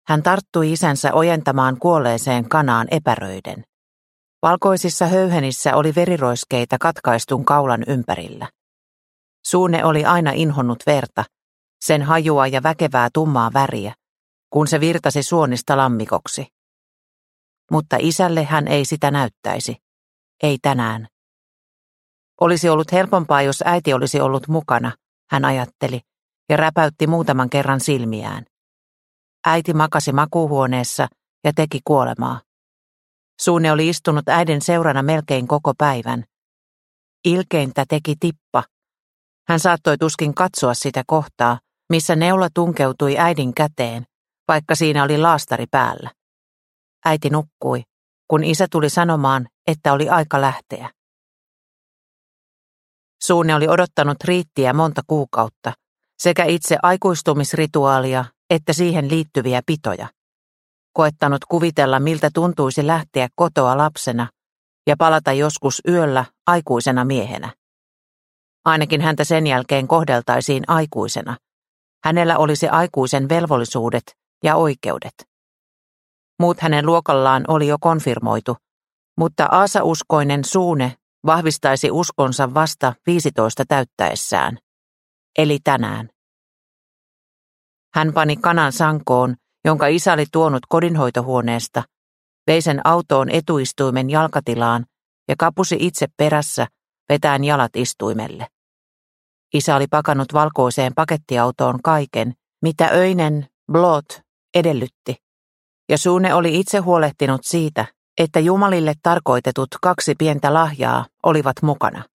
Hän tarttui isänsä ojentamaan kuolleeseen kanaan epäröiden. Valkoisissa höyhenissä oli veriroiskeita katkaistun kaulan ympärillä. Sune oli aina inhonnut verta, sen hajua ja väkevää tummaa väriä, kun se virtasi suonista lammikoksi. Mutta isälle hän ei sitä näyttäisi. Ei tänään. Olisi ollut helpompaa, jos äiti olisi ollut mukana, hän ajatteli, ja räpäytti muutaman kerran silmiään. Äiti makasi makuuhuoneessa ja teki kuolemaa. Sune oli istunut äidin seurana melkein koko päivän. Ilkeintä teki Tippa. Hän saattoi tuskin katsoa sitä kohtaa, missä neula tunkeutui äidin käteen, vaikka siinä oli laastari päällä. Äiti nukkui, kun isä tuli sanomaan, että oli aika lähteä. Sune oli odottanut riittiä monta kuukautta, sekä itse aikuistumisrituaalia että siihen liittyviä pitoja. Koettanut kuvitella, miltä tuntuisi lähteä kotoa lapsena ja palata joskus yöllä aikuisena miehenä. Ainakin häntä sen jälkeen kohdeltaisiin aikuisena. Hänellä olisi aikuisen velvollisuudet ja oikeudet. Muut hänen luokallaan oli jo konfirmoitu, mutta aasauskoinen Sune vahvistaisi uskonsa vasta 15 täyttäessään, eli tänään. Hän pani kanan sankoon, jonka isä oli tuonut kodinhoitohuoneesta, vei sen autoon etuistuimen jalkatilaan ja kapusi itse perässä, vetäen jalat istuimelle. Isä oli pakannut valkoiseen pakettiautoon kaiken, mitä öinen Blot edellytti, ja Sune oli itse huolehtinut siitä, että jumalille tarkoitetut 2 pientä lahjaa olivat mukana.